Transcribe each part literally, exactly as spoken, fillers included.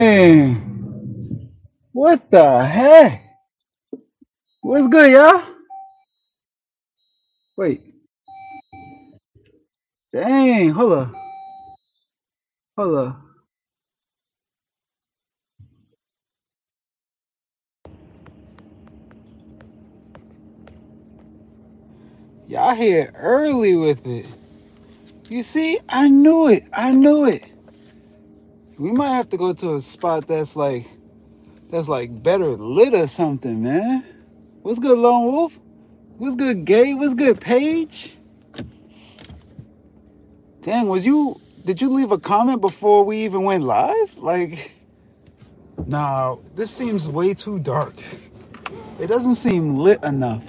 Dang. What the heck? What's good, y'all? Wait. Dang. Hold up. Hold up. Y'all here early with it. You see, I knew it. I knew it. We might have to go to a spot that's like that's like better lit or something, man. What's good, Lone Wolf? What's good, Gabe? What's good, Paige? Dang, was you did you leave a comment before we even went live? Like, nah, this seems way too dark. It doesn't seem lit enough.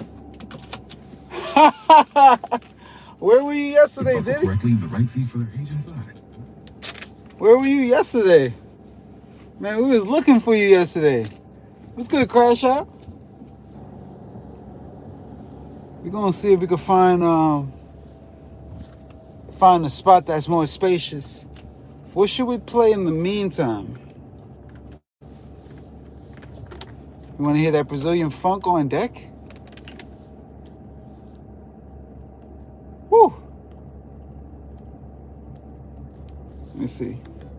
Where were you yesterday, Diddy? Correctly in the right seat for their age and size. Where were you yesterday? Man, we was looking for you yesterday. What's good, Crash Out? We're gonna see if we can find um find a spot that's more spacious. What should we play in the meantime? You wanna hear that Brazilian funk on deck? Woo! Let me see.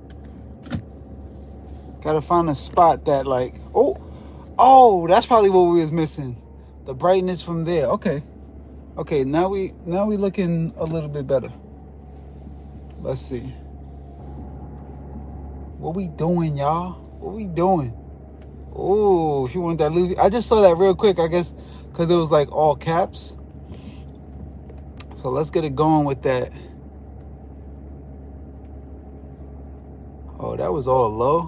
Gotta find a spot that like, oh, oh, that's probably what we was missing. The brightness from there. Okay. Okay, now we now we looking a little bit better. Let's see. What we doing, y'all? What we doing? Oh, if you want that Luffy. I just saw that real quick, I guess, because it was like all caps. So let's get it going with that. Oh, that was all low.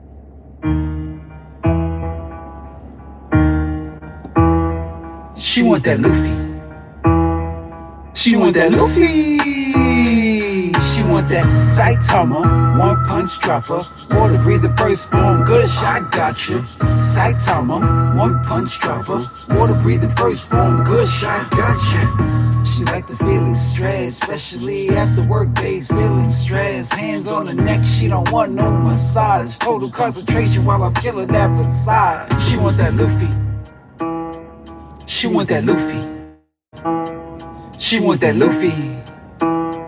She want that Luffy. She want that Luffy. She want that Saitama, one punch dropper, water breather first form, good shot, got you. Saitama, one punch dropper, water breather first form, good shot, got you. She like to feel it stress, especially after work days, feeling stressed. Hands on the neck, she don't want no massage. Total concentration while I'm killing that facade. She want that Luffy. She want that Luffy. She want that Luffy.